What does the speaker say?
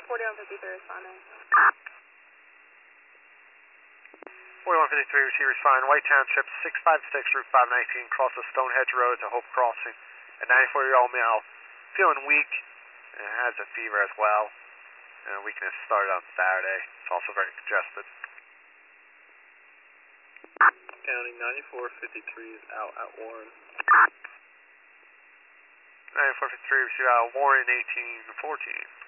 4153 responding. 4153 receiver responding. White Township 656 Route 519 crosses Stonehenge Road to Hope Crossing. A 94-year-old male feeling weak and has a fever as well. And weakness started on Saturday. It's also very congested. Counting 9453 is out at Warren. 9453 receiver out of Warren 1814.